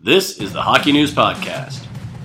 This is the Hockey News Podcast.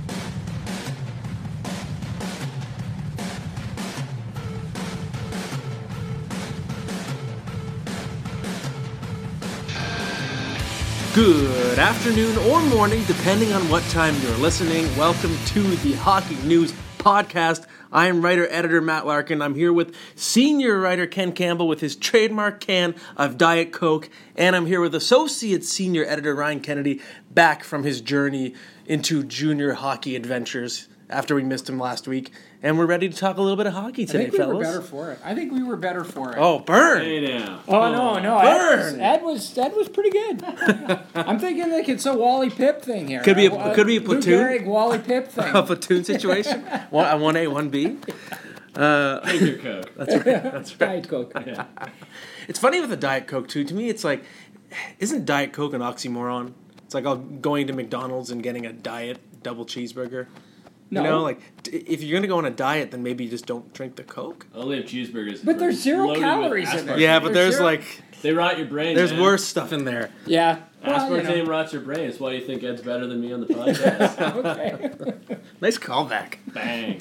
Good afternoon or morning, depending on what time you're listening. Welcome to the Hockey News Podcast. I am writer-editor Matt Larkin. I'm here with senior writer Ken Campbell with his trademark can of Diet Coke. And I'm here with associate senior editor Ryan Kennedy, back from his journey into junior hockey adventures after we missed him last week. And we're ready to talk a little bit of hockey today, fellas. I think we were better for it. Oh, burn! Hey now. Oh, no. Burn! Ed was pretty good. I'm thinking like it's a Wally Pipp thing here. Could be a platoon. Lou Gehrig, Wally Pipp thing. A platoon situation? 1A, 1B? Take your Coke. That's right. Diet Coke. Yeah. It's funny with the Diet Coke, too. To me, it's like, isn't Diet Coke an oxymoron? It's like going to McDonald's and getting a diet double cheeseburger. No. You know, like, if you're going to go on a diet, then maybe you just don't drink the Coke. Only have cheeseburgers. But there's zero loaded calories with in there. aspartame. Yeah, but there's zero- They rot your brain. there's man. worse stuff in there. Yeah. Aspartame rots your brain. That's why you think Ed's better than me on the podcast. Okay. Nice callback. Bang.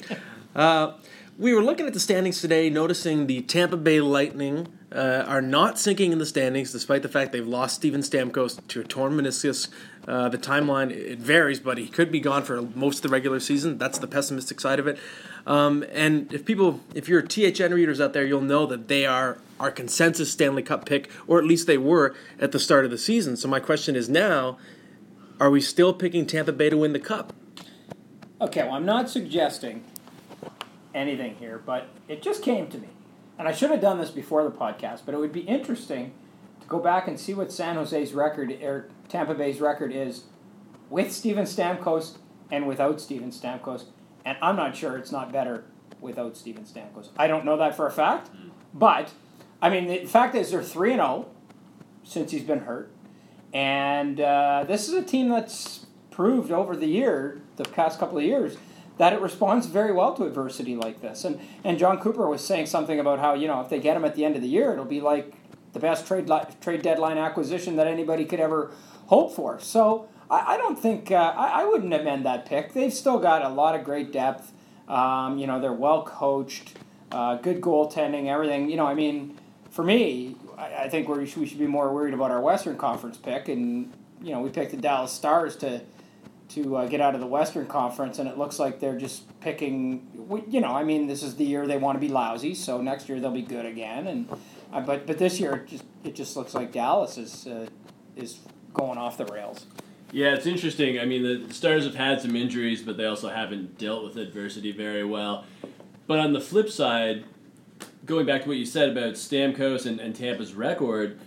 We were looking at the standings today, noticing the Tampa Bay Lightning are not sinking in the standings, despite the fact they've lost Steven Stamkos to a torn meniscus. The timeline, it varies, but he could be gone for most of the regular season. That's the pessimistic side of it. And if you're THN readers out there, you'll know that they are our consensus Stanley Cup pick, or at least they were at the start of the season. So my question is now, are we still picking Tampa Bay to win the Cup? Okay, well, I'm not suggesting anything here, but it just came to me. And I should have done this before the podcast, but it would be interesting to go back and see what San Jose's record, or Tampa Bay's record is with Steven Stamkos and without Steven Stamkos. And I'm not sure it's not better without Steven Stamkos. I don't know that for a fact, but, I mean, the fact is they're 3-0 since he's been hurt. And this is a team that's proved over the past couple of years, that it responds very well to adversity like this. And John Cooper was saying something about how, if they get him at the end of the year, it'll be like the best trade deadline acquisition that anybody could ever hope for. So I don't think, I wouldn't amend that pick. They've still got a lot of great depth. They're well coached, good goaltending, everything. For me, I think we should be more worried about our Western Conference pick. And, we picked the Dallas Stars to get out of the Western Conference, and it looks like they're just picking. This is the year they want to be lousy, so next year they'll be good again. And but this year it just looks like Dallas is going off the rails. Yeah, it's interesting. I mean, the Stars have had some injuries, but they also haven't dealt with adversity very well. But on the flip side, going back to what you said about Stamkos and Tampa's record,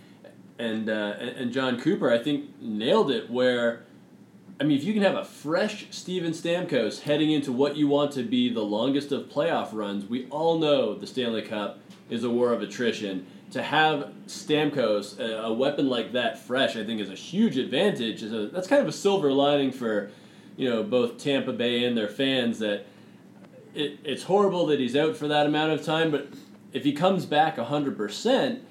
and John Cooper, I think nailed it. Where, if you can have a fresh Steven Stamkos heading into what you want to be the longest of playoff runs, we all know the Stanley Cup is a war of attrition. To have Stamkos, a weapon like that, fresh, I think is a huge advantage. That's kind of a silver lining for, both Tampa Bay and their fans, that it's horrible that he's out for that amount of time, but if he comes back 100%,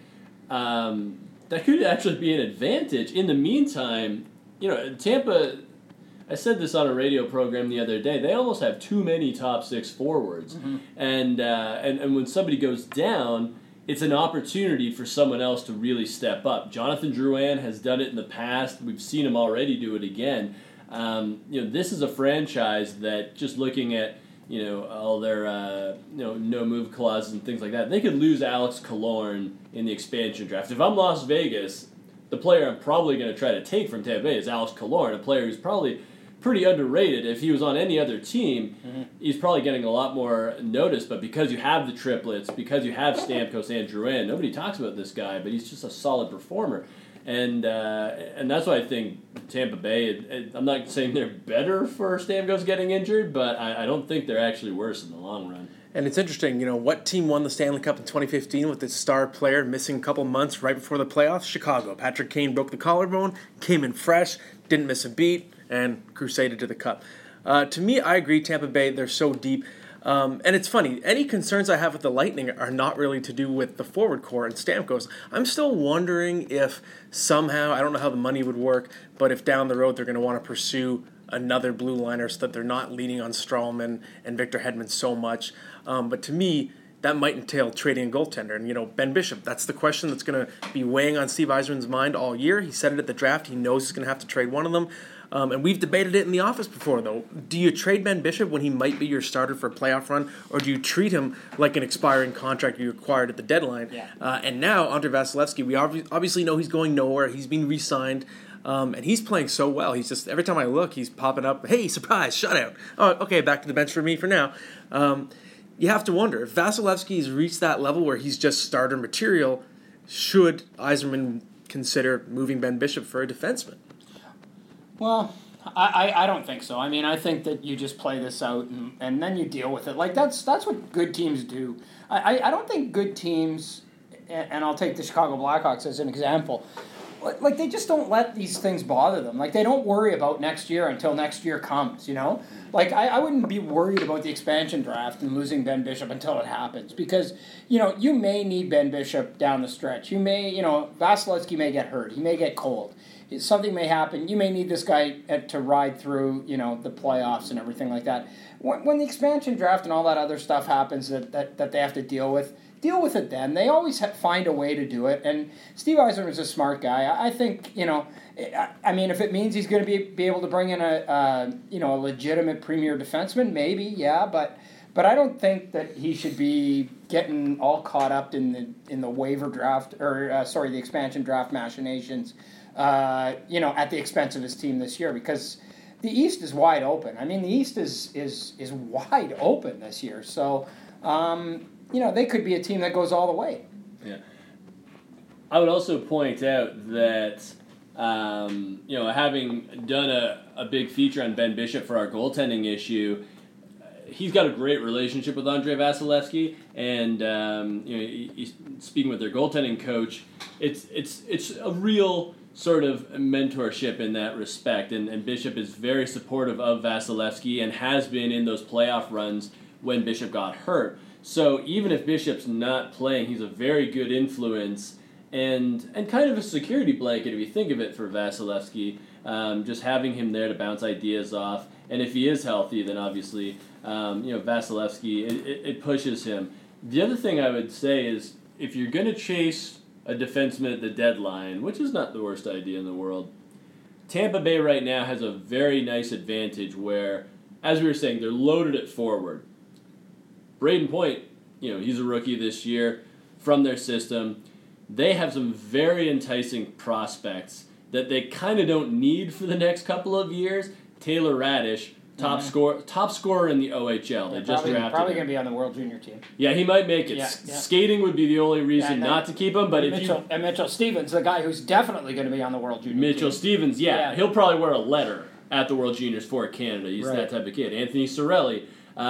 that could actually be an advantage. In the meantime, Tampa, I said this on a radio program the other day, they almost have too many top six forwards. Mm-hmm. And when somebody goes down, it's an opportunity for someone else to really step up. Jonathan Drouin has done it in the past. We've seen him already do it again. This is a franchise that, just looking at all their no move clauses and things like that, they could lose Alex Killorn in the expansion draft. If I'm Las Vegas, the player I'm probably going to try to take from Tampa Bay is Alex Killorn, a player who's probably pretty underrated. If he was on any other team, he's probably getting a lot more notice, but because you have the triplets, because you have Stamkos and Drouin, nobody talks about this guy, but he's just a solid performer. And that's why I think Tampa Bay, I'm not saying they're better for Stamkos getting injured, but I don't think they're actually worse in the long run. And it's interesting, what team won the Stanley Cup in 2015 with its star player missing a couple months right before the playoffs? Chicago. Patrick Kane broke the collarbone, came in fresh, didn't miss a beat, and crusaded to the Cup. To me, I agree, Tampa Bay, they're so deep. And it's funny, any concerns I have with the Lightning are not really to do with the forward core and Stamkos. I'm still wondering if somehow, I don't know how the money would work, but if down the road they're going to want to pursue another blue liner so that they're not leaning on Stralman and Victor Hedman so much. But to me, that might entail trading a goaltender. And, Ben Bishop, that's the question that's going to be weighing on Steve Yzerman's mind all year. He said it at the draft. He knows he's going to have to trade one of them. And we've debated it in the office before, though. Do you trade Ben Bishop when he might be your starter for a playoff run, or do you treat him like an expiring contract you acquired at the deadline? Yeah. And now, Andrei Vasilevsky, we obviously know he's going nowhere. He's been re-signed. And he's playing so well. He's just, every time I look, he's popping up, hey, surprise, shutout. Oh, okay, back to the bench for me for now. You have to wonder, if Vasilevsky has reached that level where he's just starter material, should Yzerman consider moving Ben Bishop for a defenseman? Well, I don't think so. I mean, I think that you just play this out and then you deal with it. Like, that's what good teams do. I don't think good teams, and I'll take the Chicago Blackhawks as an example, like, they just don't let these things bother them. Like, they don't worry about next year until next year comes, Like, I wouldn't be worried about the expansion draft and losing Ben Bishop until it happens. Because, you may need Ben Bishop down the stretch. You may, Vasilevsky may get hurt. He may get cold. Something may happen. You may need this guy to ride through, the playoffs and everything like that. When the expansion draft and all that other stuff happens that they have to deal with it then. They always find a way to do it. And Steve Yzerman is a smart guy. I think, I mean, if it means he's going to be able to bring in a legitimate premier defenseman, maybe, yeah. But I don't think that he should be getting all caught up in the waiver draft, or the expansion draft machinations, at the expense of his team this year, because the East is wide open. I mean, the East is wide open this year. So, they could be a team that goes all the way. Yeah. I would also point out that, having done a big feature on Ben Bishop for our goaltending issue, he's got a great relationship with Andrei Vasilevsky, and he's speaking with their goaltending coach. It's a real sort of mentorship in that respect, and Bishop is very supportive of Vasilevsky and has been in those playoff runs when Bishop got hurt. So even if Bishop's not playing, he's a very good influence and kind of a security blanket, if you think of it, for Vasilevsky. Just having him there to bounce ideas off. And if he is healthy, then obviously, Vasilevsky, it pushes him. The other thing I would say is, if you're going to chase a defenseman at the deadline, which is not the worst idea in the world, Tampa Bay right now has a very nice advantage where, as we were saying, they're loaded at forward. Braden Point, he's a rookie this year from their system. They have some very enticing prospects that they kind of don't need for the next couple of years. Taylor Radish, top scorer in the OHL. They just drafted him. Probably going to be on the World Junior team. Yeah, he might make it. Yeah. Skating would be the only reason not to keep him. But and Mitchell Stevens, the guy who's definitely going to be on the World Junior team. Mitchell Stevens, he'll probably wear a letter at the World Juniors for Canada. He's that type of kid. Anthony Cirelli.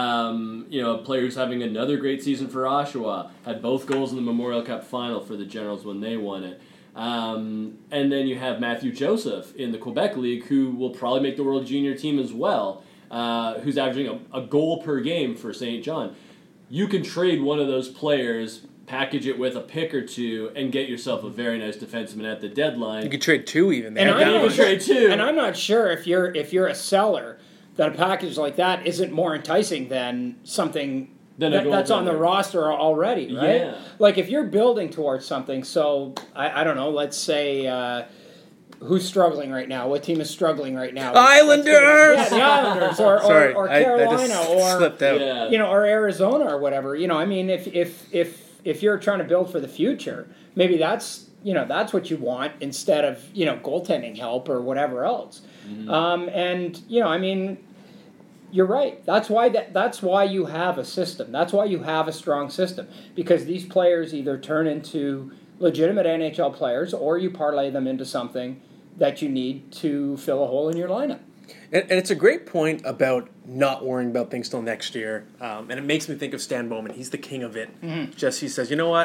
A player who's having another great season for Oshawa, had both goals in the Memorial Cup final for the Generals when they won it. And then you have Matthew Joseph in the Quebec League, who will probably make the World Junior team as well, who's averaging a goal per game for St. John. You can trade one of those players, package it with a pick or two, and get yourself a very nice defenseman at the deadline. You could trade two even. And I'm not sure if you're a seller, that a package like that isn't more enticing than something that's on the roster already, right? Yeah. Like, if you're building towards something, so, I don't know, let's say, who's struggling right now? What team is struggling right now? Islanders! Yeah, the Islanders, or Carolina, slipped out. Or Arizona, or whatever. I mean, if you're trying to build for the future, maybe that's what you want instead of, goaltending help or whatever else. Mm-hmm. I mean, you're right. That's why you have a system. That's why you have a strong system, because these players either turn into legitimate NHL players, or you parlay them into something that you need to fill a hole in your lineup. And it's a great point about not worrying about things till next year. And it makes me think of Stan Bowman. He's the king of it. Mm-hmm. He says, you know what?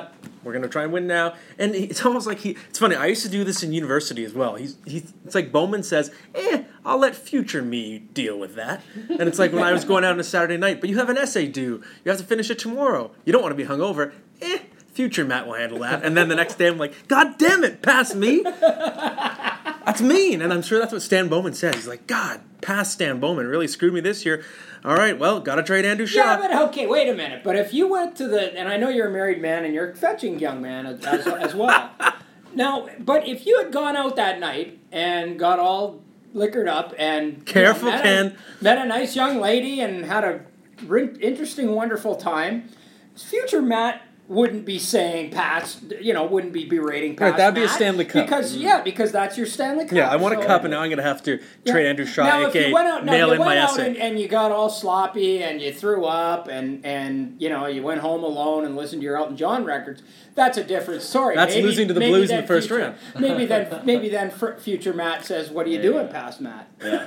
We're going to try and win now. And it's almost like it's funny. I used to do this in university as well. It's like Bowman says, I'll let future me deal with that. And it's like when I was going out on a Saturday night, but you have an essay due. You have to finish it tomorrow. You don't want to be hungover. Future Matt will handle that. And then the next day I'm like, God damn it, pass me. That's mean. And I'm sure that's what Stan Bowman says. He's like, God, pass Stan Bowman. Really screwed me this year. All right, well, got to trade Andrew Shaw. Yeah, but okay, wait a minute. But if you went to and I know you're a married man and you're a fetching young man as well. Now, but if you had gone out that night and got all liquored up and met a nice young lady and had a interesting, wonderful time, future Matt wouldn't be saying pass, wouldn't be berating pass. Right, that'd be a Matt Stanley Cup. Because that's your Stanley Cup. Yeah, I want a cup, and now I'm going to have to trade Andrew Shaw, now, a.k.a. mail in my essay. And you got all sloppy, and you threw up, and you went home alone and listened to your Elton John records. That's a different story. That's losing to the Blues in the first round. Maybe then future Matt says, "What are you doing, past Matt?" Yeah.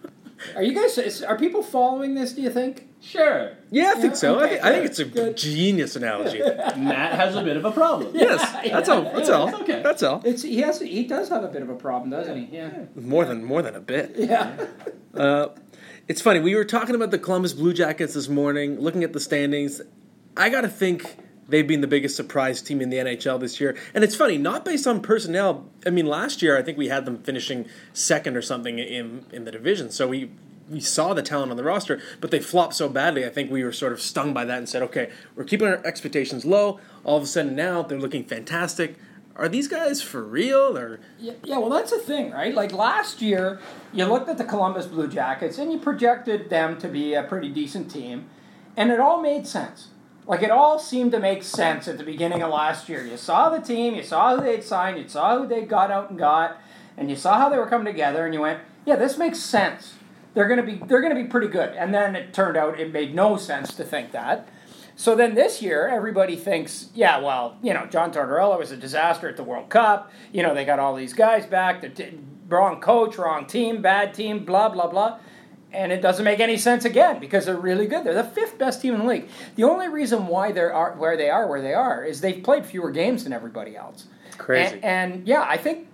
Are people following this, do you think? Sure. Yeah, I think so. Okay, I think it's a genius analogy. Matt has a bit of a problem. Yes, that's all. That's all. It's okay. That's all. He does have a bit of a problem, doesn't he? Yeah. More than a bit. Yeah. It's funny. We were talking about the Columbus Blue Jackets this morning, looking at the standings. I got to think they've been the biggest surprise team in the NHL this year. And it's funny, not based on personnel. I mean, last year I think we had them finishing second or something in the division. So we saw the talent on the roster, but they flopped so badly. I think we were sort of stung by that and said, okay, we're keeping our expectations low. All of a sudden now they're looking fantastic. Are these guys for real? Or Yeah, well, that's the thing, right? Like last year, you looked at the Columbus Blue Jackets and you projected them to be a pretty decent team, and it all made sense. Like, it all seemed to make sense at the beginning of last year. You saw the team, you saw who they'd signed, you saw who they'd got out and got, and you saw how they were coming together, and you went, yeah, this makes sense. They're gonna be pretty good. And then it turned out it made no sense to think that. So then this year, everybody thinks, yeah, well, John Tortorella was a disaster at the World Cup. They got all these guys back. Wrong coach, wrong team, bad team, blah, blah, blah. And it doesn't make any sense again because they're really good. They're the fifth best team in the league. The only reason why they are where they are is they've played fewer games than everybody else. crazy. And yeah, I think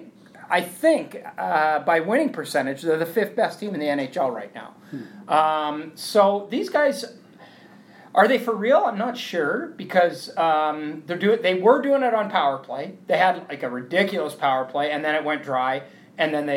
by winning percentage, they're the fifth best team in the NHL right now. So these guys, are they for real? I'm not sure because they were doing it on power play. They had like a ridiculous power play, and then it went dry. And then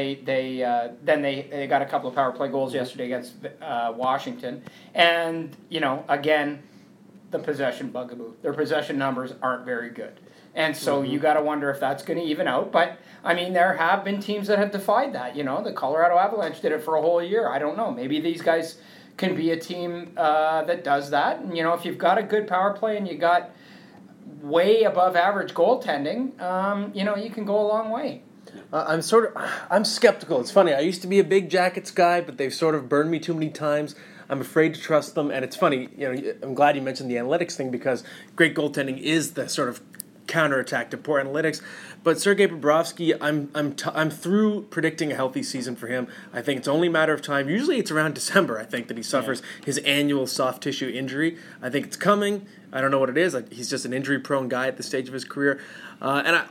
they got a couple of power play goals yesterday against Washington. And again, the possession bugaboo. Their possession numbers aren't very good. And so you got to wonder if that's going to even out. But, I mean, there have been teams that have defied that. The Colorado Avalanche did it for a whole year. I don't know. Maybe these guys can be a team that does that. And, if you've got a good power play and you got way above average goaltending, you can go a long way. I'm skeptical. It's funny. I used to be a big Jackets guy, but they've sort of burned me too many times. I'm afraid to trust them. And it's funny, I'm glad you mentioned the analytics thing because great goaltending is the sort of counterattack to poor analytics. But Sergei Bobrovsky, I'm through predicting a healthy season for him. I think it's only a matter of time. Usually it's around December, I think, that he suffers his annual soft tissue injury. I think it's coming. I don't know what it is. He's just an injury-prone guy at this stage of his career. And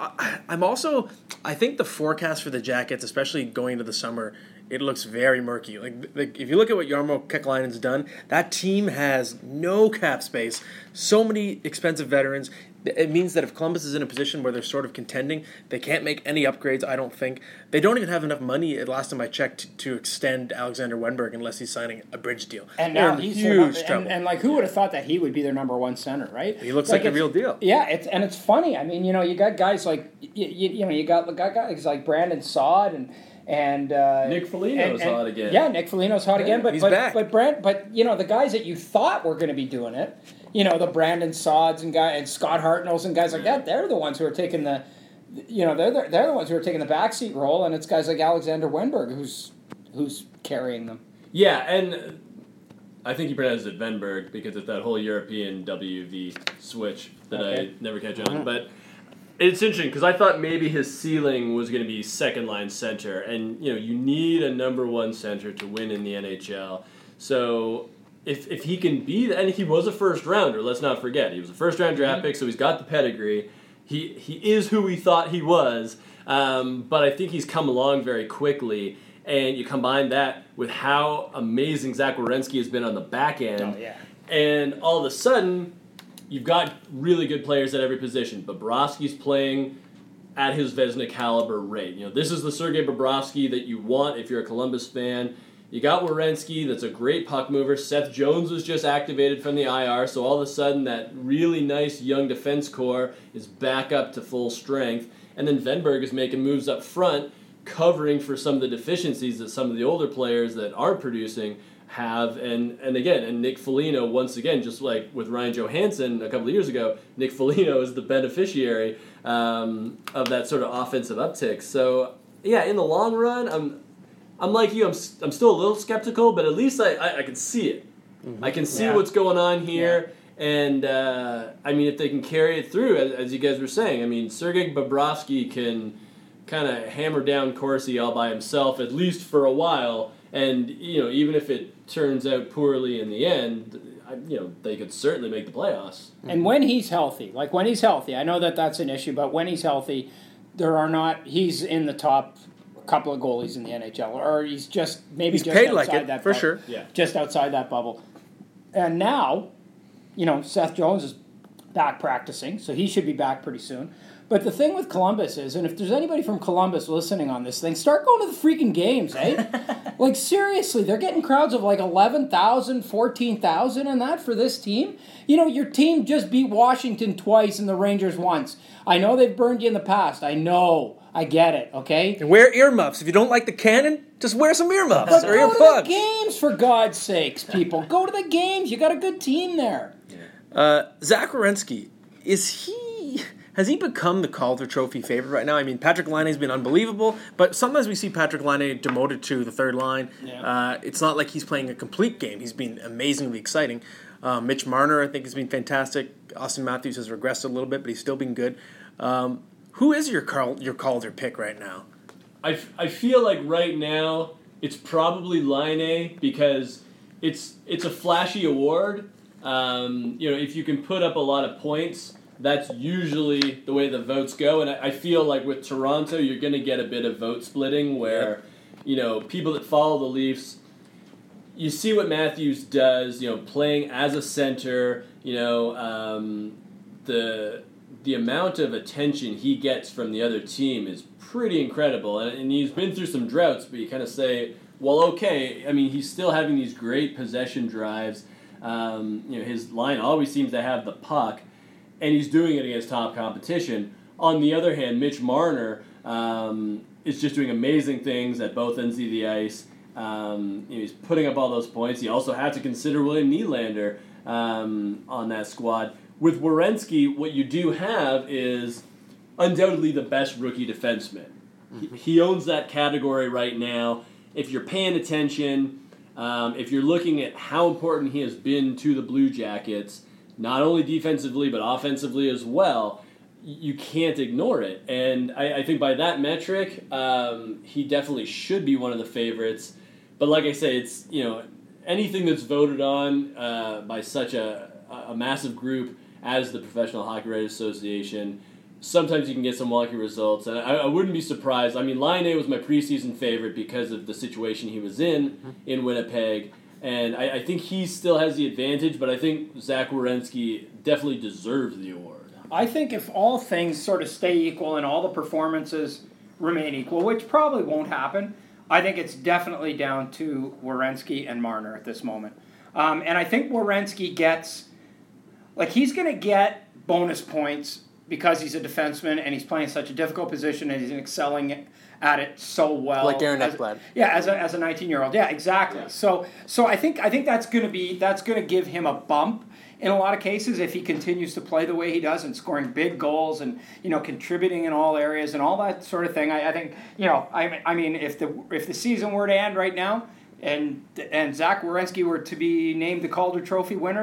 I think the forecast for the Jackets, especially going into the summer, it looks very murky. Like if you look at what Jarmo Kekalainen's done, that team has no cap space, so many expensive veterans. It means that if Columbus is in a position where they're sort of contending, they can't make any upgrades, I don't think. They don't even have enough money, last time I checked, to extend Alexander Wenberg unless he's signing a bridge deal. And now he's huge trouble. And who would have thought that he would be their number one center, right? He looks like a real deal. Yeah, it's funny. I mean, you got guys like you got guys like Brandon Saad and Nick Foligno's hot again. Yeah, Nick Foligno's hot again. But he's back. But the guys that you thought were going to be doing it, the Brandon Saads and Scott Hartnells and guys like that, they're the ones who are taking the, they're the ones who are taking the backseat role, and it's guys like Alexander Wenberg who's carrying them. Yeah, and I think he pronounced it Wenberg because it's that whole European WV switch that I never catch on. But it's interesting because I thought maybe his ceiling was going to be second-line center. And, you need a number one center to win in the NHL. So if he can be that, and he was a first rounder, let's not forget. He was a first round draft pick, so he's got the pedigree. He is who we thought he was, but I think he's come along very quickly. And you combine that with how amazing Zach Werenski has been on the back end. Oh, yeah. And all of a sudden, you've got really good players at every position. Bobrovsky's playing at his Vezina caliber rate. You know, this is the Sergei Bobrovsky that you want if you're a Columbus fan. You got Werenski, that's a great puck mover. Seth Jones was just activated from the IR, so all of a sudden that really nice young defense core is back up to full strength. And then Venberg is making moves up front, covering for some of the deficiencies that some of the older players that aren't producing have. And Nick Foligno, once again, just like with Ryan Johansson a couple of years ago, Nick Foligno is the beneficiary of that sort of offensive uptick. So, yeah, in the long run, I'm like you, I'm still a little skeptical, but at least I can see it. Mm-hmm. I can see what's going on here. Yeah. And, if they can carry it through, as you guys were saying, Sergei Bobrovsky can kind of hammer down Corsi all by himself, at least for a while. And, even if it turns out poorly in the end, they could certainly make the playoffs. And when he's healthy, I know that's an issue, but when he's healthy, he's in the top couple of goalies in the NHL, or he's just paid outside like it, that for bubble. sure. Yeah. Just outside that bubble. And now, Seth Jones is back practicing, so he should be back pretty soon. But the thing with Columbus is, and if there's anybody from Columbus listening on this thing, start going to the freaking games, eh? Like, seriously, they're getting crowds of like 11,000, 14,000 and that for this team. Your team just beat Washington twice and the Rangers once. I know they've burned you in the past. I know. I get it, okay? And wear earmuffs. If you don't like the cannon, just wear some earmuffs but or go earplugs. to the games, for God's sakes, people. Go to the games. You got a good team there. Zach Werenski, has he become the Calder Trophy favorite right now? Patrick Laine's been unbelievable, but sometimes we see Patrick Laine demoted to the third line. Yeah. It's not like he's playing a complete game. He's been amazingly exciting. Mitch Marner, I think, has been fantastic. Austin Matthews has regressed a little bit, but he's still been good. Who is your Calder pick right now? I feel like right now it's probably Laine because it's a flashy award. If you can put up a lot of points, that's usually the way the votes go. And I feel like with Toronto, you're going to get a bit of vote splitting where, people that follow the Leafs, you see what Matthews does, playing as a center, the amount of attention he gets from the other team is pretty incredible. And he's been through some droughts, but you kind of say, well, okay. He's still having these great possession drives. His line always seems to have the puck, and he's doing it against top competition. On the other hand, Mitch Marner is just doing amazing things at both ends of the ice. He's putting up all those points. You also have to consider William Nylander on that squad. With Werenski, what you do have is undoubtedly the best rookie defenseman. Mm-hmm. He owns that category right now. If you're paying attention, if you're looking at how important he has been to the Blue Jackets, not only defensively but offensively as well, you can't ignore it. And I think by that metric, he definitely should be one of the favorites. But like I say, it's anything that's voted on by such a massive group as the Professional Hockey Writers Association, sometimes you can get some wonky results. And I wouldn't be surprised. Laine was my preseason favorite because of the situation he was in Winnipeg. And I think he still has the advantage, but I think Zach Werenski definitely deserves the award. I think if all things sort of stay equal and all the performances remain equal, which probably won't happen, I think it's definitely down to Werenski and Marner at this moment. And I think Werenski gets, he's going to get bonus points because he's a defenseman and he's playing such a difficult position and he's excelling at it so well. Like Aaron Ekblad. As a 19-year-old. Yeah, exactly. Yeah. So I think that's going to give him a bump in a lot of cases if he continues to play the way he does and scoring big goals and contributing in all areas and all that sort of thing. I think if the season were to end right now and Zach Werenski were to be named the Calder Trophy winner,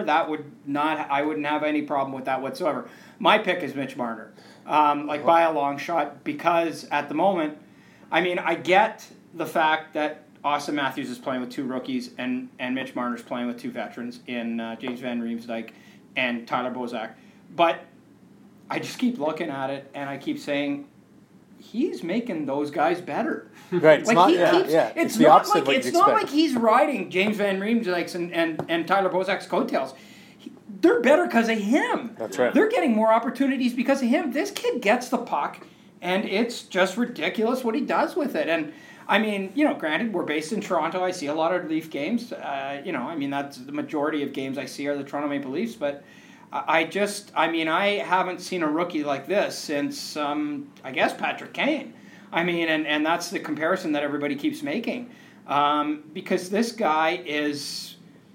I wouldn't have any problem with that whatsoever. My pick is Mitch Marner, by a long shot, because at the moment, I get the fact that Austin Matthews is playing with 2 rookies, and Mitch Marner's playing with 2 veterans in James Van Riemsdyk and Tyler Bozak. But I just keep looking at it, and I keep saying, he's making those guys better. Right. It's not, It's the opposite of what It's not like he's riding James Van Riemsdyk's and Tyler Bozak's coattails. They're better because of him. That's right. They're getting more opportunities because of him. This kid gets the puck, and it's just ridiculous what he does with it. And I mean, granted, we're based in Toronto. I see a lot of Leaf games. That's the majority of games I see are the Toronto Maple Leafs. But I haven't seen a rookie like this since, I guess, Patrick Kane. I mean, and that's the comparison that everybody keeps making. Because this guy's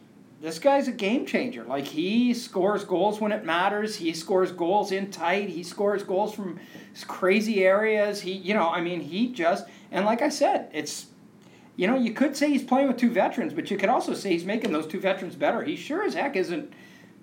a game changer. Like, he scores goals when it matters. He scores goals in tight. He scores goals from crazy areas. And like I said, it's, you could say he's playing with 2 veterans, but you could also say he's making those 2 veterans better. He sure as heck isn't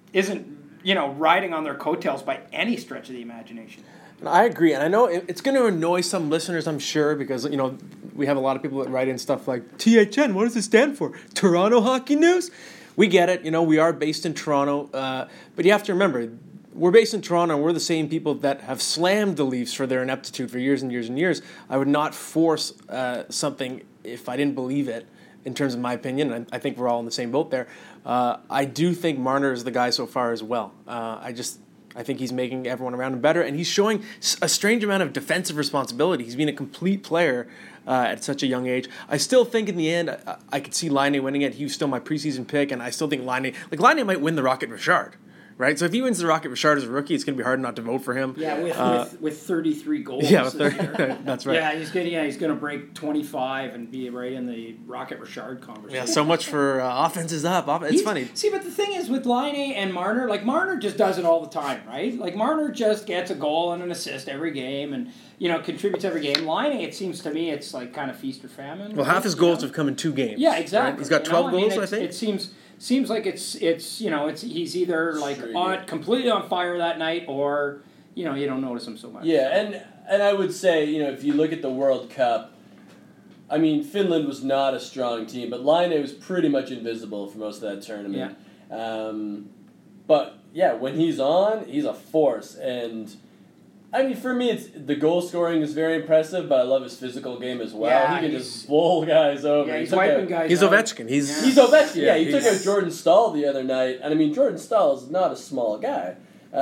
riding on their coattails by any stretch of the imagination. I agree, and I know it's going to annoy some listeners, I'm sure, because, we have a lot of people that write in stuff like, THN, what does it stand for? Toronto Hockey News? We get it, we are based in Toronto, but you have to remember, we're based in Toronto, and we're the same people that have slammed the Leafs for their ineptitude for years and years and years. I would not force something if I didn't believe it, in terms of my opinion, and I think we're all in the same boat there. I do think Marner is the guy so far as well. I think he's making everyone around him better, and he's showing a strange amount of defensive responsibility. He's been a complete player at such a young age. I still think in the end, I could see Laine winning it. He was still my preseason pick, and I still think Laine might win the Rocket Richard. Right, so if he wins the Rocket Richard as a rookie, it's going to be hard not to vote for him. Yeah, with 33 goals. Yeah, with 30, that's right. Yeah, he's going to break 25 and be right in the Rocket Richard conversation. Yeah, so much for offenses up. It's funny. See, but the thing is with Laine and Marner, like Marner just does it all the time, right? Like Marner just gets a goal and an assist every game, and contributes every game. Laine, it seems to me, it's like kind of feast or famine. Well, half his goals have come in 2 games. Yeah, exactly. Right? He's got 12 goals, I think. It seems like it's he's either like completely on fire that night, or you don't notice him so much. Yeah, and I would say if you look at the World Cup, I mean Finland was not a strong team, but Laine was pretty much invisible for most of that tournament. Yeah. But yeah, when he's on, he's a force. And I mean, for me, it's the goal scoring is very impressive, but I love his physical game as well. Yeah, he can just bowl guys over. Yeah, he's wiping guys. He's out. Ovechkin. He's Ovechkin. Yeah, he took out Jordan Stahl the other night, and I mean, Jordan Stahl is not a small guy.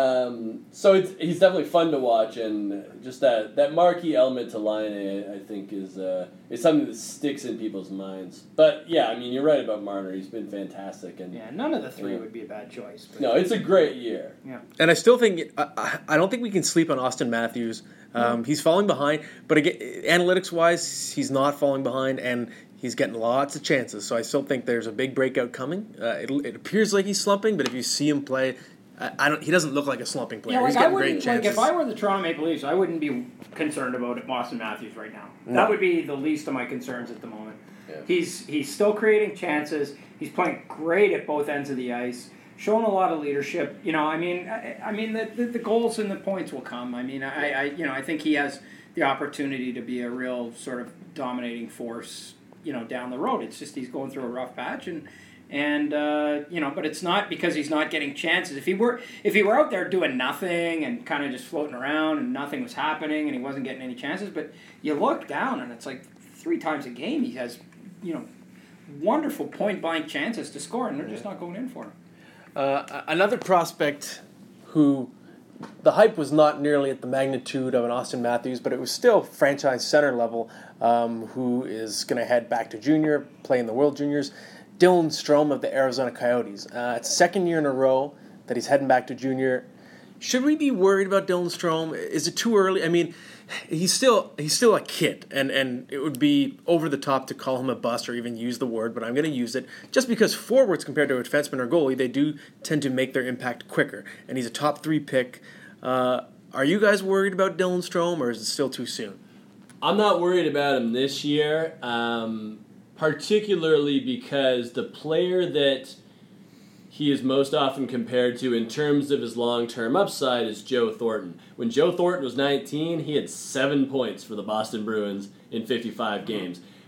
So he's definitely fun to watch, and just that marquee element to Laine, I think, is something that sticks in people's minds. But yeah, I mean, you're right about Marner. He's been fantastic, and none of the 3 would be a bad choice. But no, it's a great year. Yeah, and I still think I don't think we can sleep on Austin Matthews. He's falling behind, but again, analytics wise, he's not falling behind, and he's getting lots of chances. So I still think there's a big breakout coming. It appears like he's slumping, but if you see him play. He doesn't look like a slumping player. Yeah, he's getting great chances. If I were the Toronto Maple Leafs, I wouldn't be concerned about Austin Matthews right now. No. That would be the least of my concerns at the moment. Yeah. He's still creating chances. He's playing great at both ends of the ice. Showing a lot of leadership. The goals and the points will come. I think he has the opportunity to be a real sort of dominating force. Down the road. It's just he's going through a rough patch but it's not because he's not getting chances. If he were out there doing nothing and kind of just floating around and nothing was happening and he wasn't getting any chances, but you look down and it's like 3 times a game he has, wonderful point blank chances to score, and they're just not going in for him. Another prospect who the hype was not nearly at the magnitude of an Austin Matthews, but it was still franchise center level, who is going to head back to junior, play in the World Juniors. Dylan Strome of the Arizona Coyotes. It's 2nd year in a row that he's heading back to junior. Should we be worried about Dylan Strome? Is it too early? I mean, he's still a kid, and it would be over the top to call him a bust or even use the word, but I'm going to use it just because forwards compared to a defenseman or goalie, they do tend to make their impact quicker, and he's a top 3 pick. Are you guys worried about Dylan Strome, or is it still too soon? I'm not worried about him this year. Particularly because the player that he is most often compared to in terms of his long-term upside is Joe Thornton. When Joe Thornton was 19, he had 7 points for the Boston Bruins in 55 games.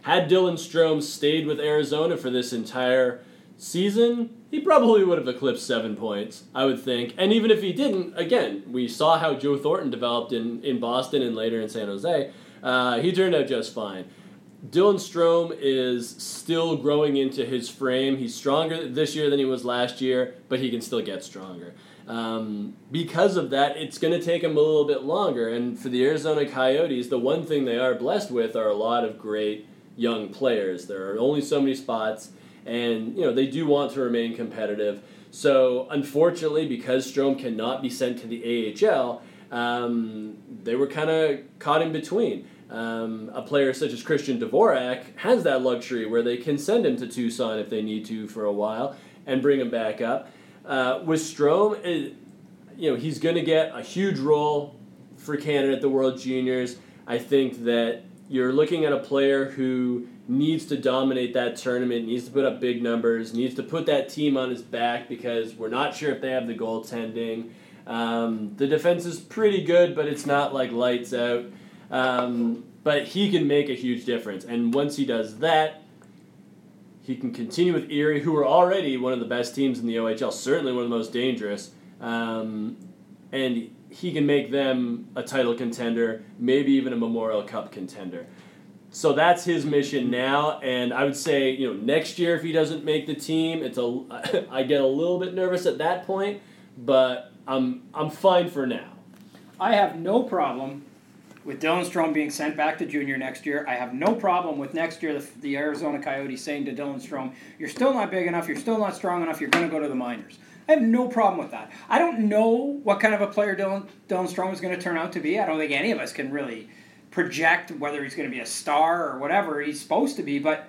Had Dylan Strome stayed with Arizona for this entire season, he probably would have eclipsed 7 points, I would think. And even if he didn't, again, we saw how Joe Thornton developed in Boston and later in San Jose. He turned out just fine. Dylan Strome is still growing into his frame. He's stronger this year than he was last year, but he can still get stronger. Because of that, it's going to take him a little bit longer. And for the Arizona Coyotes, the one thing they are blessed with are a lot of great young players. There are only so many spots, and they do want to remain competitive. So unfortunately, because Strome cannot be sent to the AHL, they were kind of caught in between. A player such as Christian Dvorak has that luxury where they can send him to Tucson if they need to for a while and bring him back up. With Strome, he's going to get a huge role for Canada at the World Juniors. I think that you're looking at a player who needs to dominate that tournament, needs to put up big numbers, needs to put that team on his back because we're not sure if they have the goaltending. The defense is pretty good, but it's not like lights out. But he can make a huge difference. And once he does that, he can continue with Erie, who are already one of the best teams in the OHL, certainly one of the most dangerous. And he can make them a title contender, maybe even a Memorial Cup contender. So that's his mission now. And I would say, next year if he doesn't make the team, I get a little bit nervous at that point, but I'm fine for now. I have no problem with Dylan Strome being sent back to junior next year. I have no problem with next year the Arizona Coyotes saying to Dylan Strome, you're still not big enough, you're still not strong enough, you're going to go to the minors. I have no problem with that. I don't know what kind of a player Dylan Strome is going to turn out to be. I don't think any of us can really project whether he's going to be a star or whatever he's supposed to be, but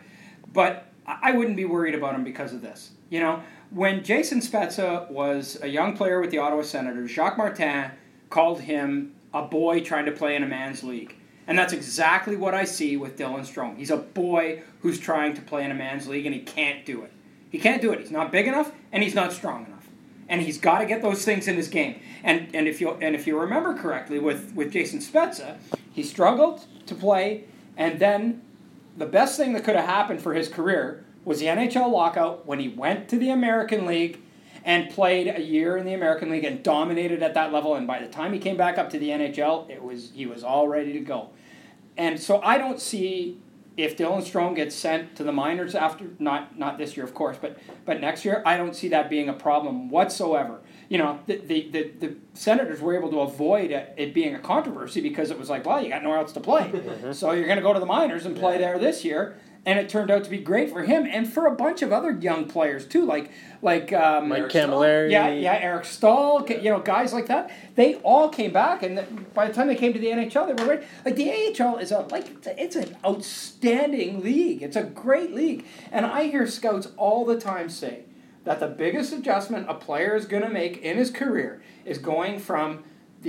I wouldn't be worried about him because of this. When Jason Spezza was a young player with the Ottawa Senators, Jacques Martin called him a boy trying to play in a man's league. And that's exactly what I see with Dylan Strome. He's a boy who's trying to play in a man's league, and he can't do it. He can't do it. He's not big enough, and he's not strong enough. And he's got to get those things in his game. And if you remember correctly, with Jason Spezza, he struggled to play, and then the best thing that could have happened for his career was the NHL lockout when he went to the American League and played a year in the American League and dominated at that level. And by the time he came back up to the NHL, he was all ready to go. And so I don't see if Dylan Strome gets sent to the minors after, not this year, of course, but next year, I don't see that being a problem whatsoever. The Senators were able to avoid it being a controversy because it was like, well, you got nowhere else to play. So you're going to go to the minors and play there this year. And it turned out to be great for him and for a bunch of other young players too, like Mike Camilleri. Eric Stahl, guys like that. They all came back, and by the time they came to the NHL, they were ready. Like the AHL is it's an outstanding league. It's a great league, and I hear scouts all the time say that the biggest adjustment a player is going to make in his career is going from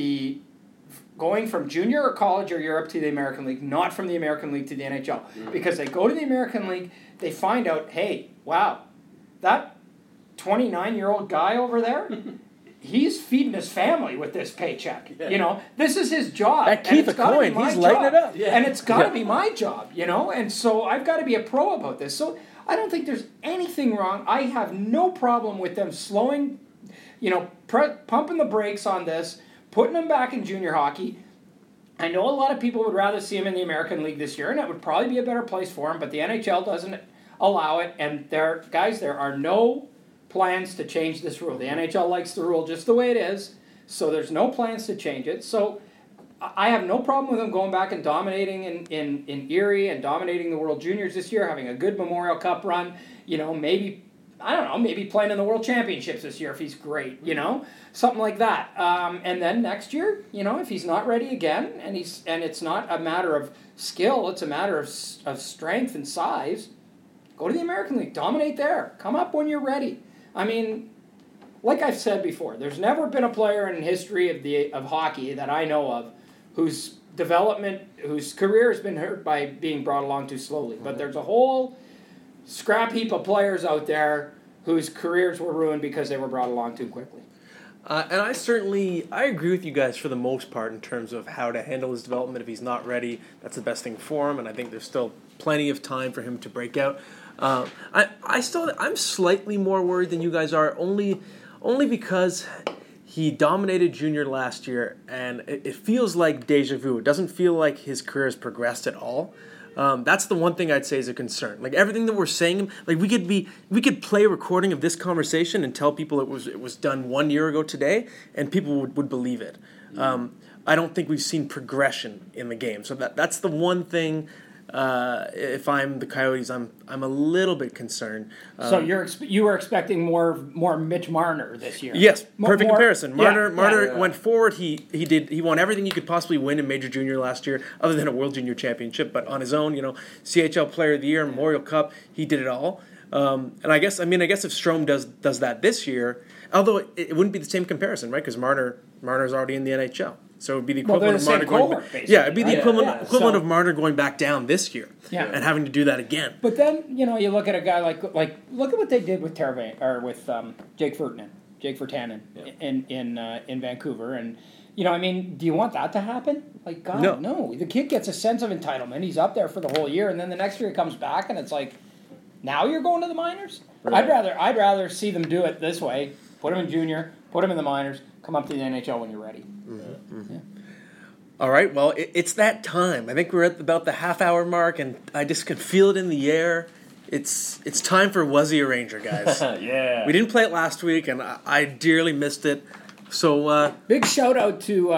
junior or college or Europe to the American League, not from the American League to the NHL. Because they go to the American League, they find out, hey, wow, that 29-year-old guy over there, he's feeding his family with this paycheck. Yeah. This is his job. That Keith Coyne, he's lighting it up. Yeah. And it's got to be my job, and so I've got to be a pro about this. So I don't think there's anything wrong. I have no problem with them slowing, pumping the brakes on this, putting him back in junior hockey. I know a lot of people would rather see him in the American League this year, and it would probably be a better place for him, but the NHL doesn't allow it, and there are no plans to change this rule. The NHL likes the rule just the way it is, so there's no plans to change it. So I have no problem with him going back and dominating in Erie and dominating the World Juniors this year, having a good Memorial Cup run, maybe playing in the World Championships this year if he's great, something like that. And then next year, if he's not ready again, and it's not a matter of skill, it's a matter of strength and size, go to the American League, dominate there, come up when you're ready. I mean, like I've said before, there's never been a player in history of hockey that I know of whose career has been hurt by being brought along too slowly. But there's a whole scrap heap of players out there whose careers were ruined because they were brought along too quickly. And I agree with you guys for the most part in terms of how to handle his development. If he's not ready, that's the best thing for him, and I think there's still plenty of time for him to break out. I'm slightly more worried than you guys are, only because he dominated junior last year, and it feels like deja vu. It doesn't feel like his career has progressed at all. That's the one thing I'd say is a concern. Like everything that we're saying, like we could play a recording of this conversation and tell people it was done 1 year ago today, and people would believe it. I don't think we've seen progression in the game, so that's the one thing. If I'm the Coyotes, I'm a little bit concerned. So you were expecting more Mitch Marner this year? Yes, perfect comparison. Marner yeah. went forward. He won everything you could possibly win in Major Junior last year, other than a World Junior Championship. But on his own, CHL Player of the Year, Memorial Cup, he did it all. And I guess if Strome does that this year, although it wouldn't be the same comparison, right? Because Marner's already in the NHL. So it would be the equivalent of Marner going back. Yeah, it'd be the equivalent of Marner going back down this year and having to do that again. But then, you look at a guy like look at what they did with with Jake Virtanen in Vancouver, and do you want that to happen? Like, God, no. The kid gets a sense of entitlement. He's up there for the whole year, and then the next year he comes back, and it's like, now you're going to the minors? Right. I'd rather see them do it this way. Put him in junior, put him in the minors, come up to the NHL when you're ready. Mm-hmm. Yeah. All right, well, it's that time. I think we're at about the half-hour mark, and I just can feel it in the air. It's time for Was He a Ranger, guys. Yeah. We didn't play it last week, and I dearly missed it. So big shout-out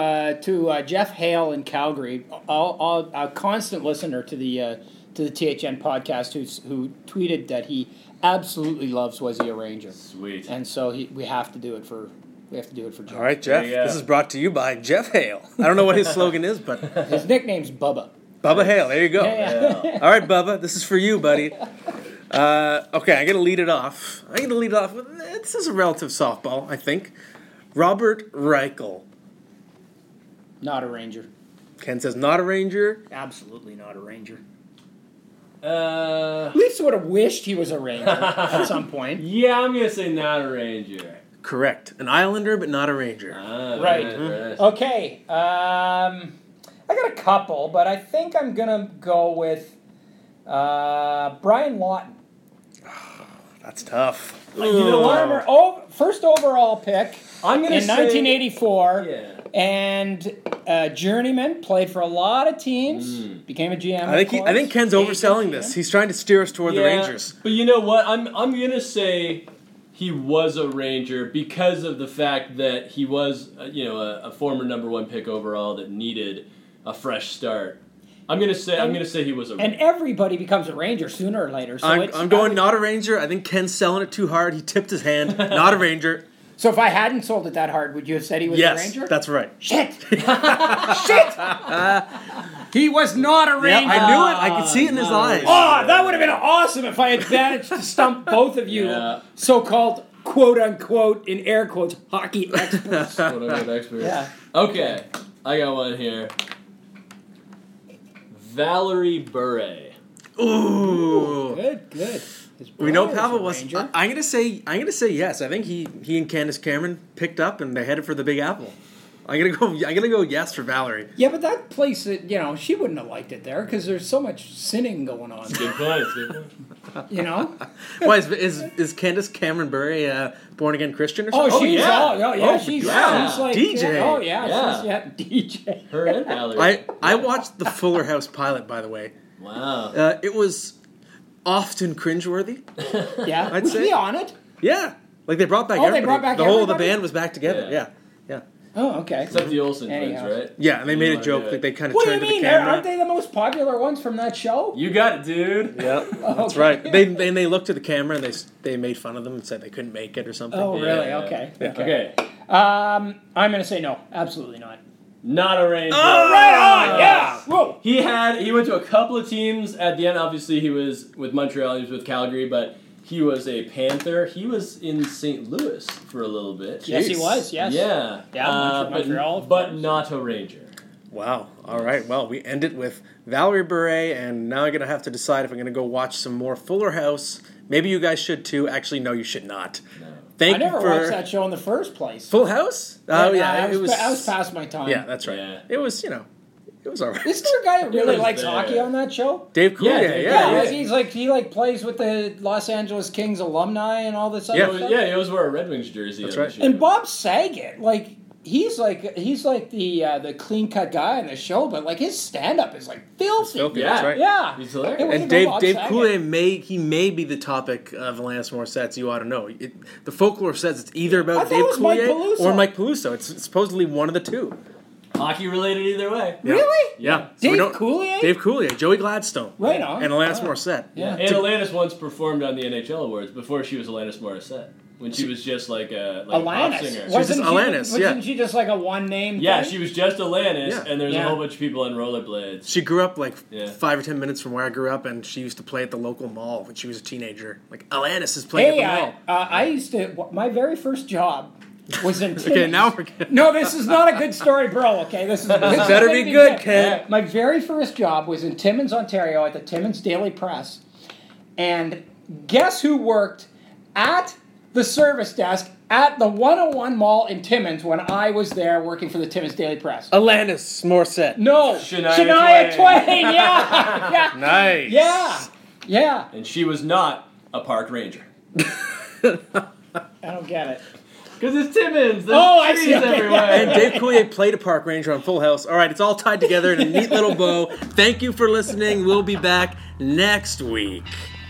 to Jeff Hale in Calgary, a constant listener to the THN podcast, who tweeted that he absolutely loves Was He a Ranger. Sweet. And so we have to do it for Jeff. All right, Jeff. This is brought to you by Jeff Hale. I don't know what his slogan is, but his nickname's Bubba. Bubba Hale. There you go. Yeah. All right, Bubba. This is for you, buddy. Okay, I'm going to lead it off. This is a relative softball, I think. Robert Reichel. Not a Ranger. Ken says not a Ranger. Absolutely not a Ranger. Leafs would have wished he was a Ranger at some point. Yeah, I'm going to say not a Ranger. Correct. An Islander, but not a Ranger. Right. Mm-hmm. Okay. I got a couple, but I think I'm going to go with Brian Lawton. That's tough. You know what? First overall pick I'm gonna in 1984. Yeah. And journeyman, played for a lot of teams, became a GM. I think Ken's overselling this. He's trying to steer us toward the Rangers. But you know what? I'm going to say he was a Ranger because of the fact that he was, a former number one pick overall that needed a fresh start. I'm gonna say he was a Ranger. And everybody becomes a Ranger sooner or later. So I'm going not a Ranger. I think Ken's selling it too hard. He tipped his hand. Not a Ranger. So if I hadn't sold it that hard, would you have said he was a Ranger? Yes, that's right. Shit! Shit! He was not a Ranger. Yeah, I knew it. I could see it in his eyes. Oh, that would have been awesome if I had managed to stump both of you so-called quote-unquote, in air quotes, hockey experts. Quote-unquote experts. Yeah. Okay, I got one here. Valerie Bure. Ooh. Good. We know Pavel was. I'm gonna say yes. I think he and Candace Cameron picked up and they headed for the Big Apple. I'm gonna go yes for Valerie. Yeah, but that place, she wouldn't have liked it there because there's so much sinning going on. Good point. Why is Candace Cameron Bure a born again Christian or something? She's like DJ. She's DJ. Her and Valerie. I watched the Fuller House pilot, by the way. Wow. It was often cringeworthy. Yeah, I'd was say. he on it? Yeah, like they brought back everybody. They brought back the whole of the everybody? band was back together. Yeah. Oh, okay. Except the Olsen twins, right? Yeah, and they made a joke like they kind of What do turned you to mean? the camera. Aren't they the most popular ones from that show? You got it, dude. Yeah, that's right. They looked at the camera and they made fun of them and said they couldn't make it or something. Oh, really? Yeah. Okay. I'm going to say no. Absolutely not. Not a Ranger. Oh, right on! Yeah! Whoa! He went to a couple of teams. At the end, obviously, he was with Montreal, he was with Calgary, but he was a Panther. He was in St. Louis for a little bit. Yes, he was, yes. Yeah. Montreal. But not a Ranger. Wow. All right. Well, we end it with Valerie Bure, and now I'm going to have to decide if I'm going to go watch some more Fuller House. Maybe you guys should, too. Actually, no, you should not. No. Thank I never you for watched that show in the first place. Full House. Oh yeah, I it was. past my time. Yeah, that's right. Yeah. It was, it was alright. Isn't there a guy who really was likes there. hockey on that show? Dave Coulier, Yeah, yeah. He plays with the Los Angeles Kings alumni and all this other Yeah. stuff. Yeah, he always wore a Red Wings jersey. That's on the right. show. And Bob Saget, he's like the clean cut guy on the show, but his stand up is filthy. filthy. Yeah. That's right. Yeah, He's hilarious. Hey, what And do you know Dave about Coulier Saget? may be the topic of Alanis Morissette's You Ought to Know. The folklore says it's either I about thought Dave it was Mike Coulier Peluso. or Mike Peluso. It's supposedly one of the two. Hockey related either way. Yeah. Really? Yeah. Dave don't- Coulier? Dave Coulier, Joey Gladstone, Right on. and Alanis Oh. Morissette. Yeah. And Alanis once performed on the NHL Awards before she was Alanis Morissette. When she was just like a pop Alanis. singer. just Alanis, yeah. Wasn't she just a one name? Yeah, thing? she was just Alanis, Yeah. and there's Yeah. a whole bunch of people on rollerblades. She grew up Yeah. 5 or 10 minutes from where I grew up, and she used to play at the local mall when she was a teenager. Alanis is playing Hey, at the mall. I used to. My very first job was in. Okay, now we're good. No, this is not a good story, bro. Okay, this better be good, Ken. My very first job was in Timmins, Ontario, at the Timmins Daily Press, and guess who worked at the service desk at the 101 Mall in Timmins when I was there working for the Timmins Daily Press? Alanis Morissette. No, Shania Twain. Yeah, yeah, Nice. yeah. And she was not a park ranger. I don't get it. Because it's Timmins. There's Oh, I trees see. Okay. everywhere. And Dave Coulier played a park ranger on Full House. All right, it's all tied together in a neat little bow. Thank you for listening. We'll be back next week.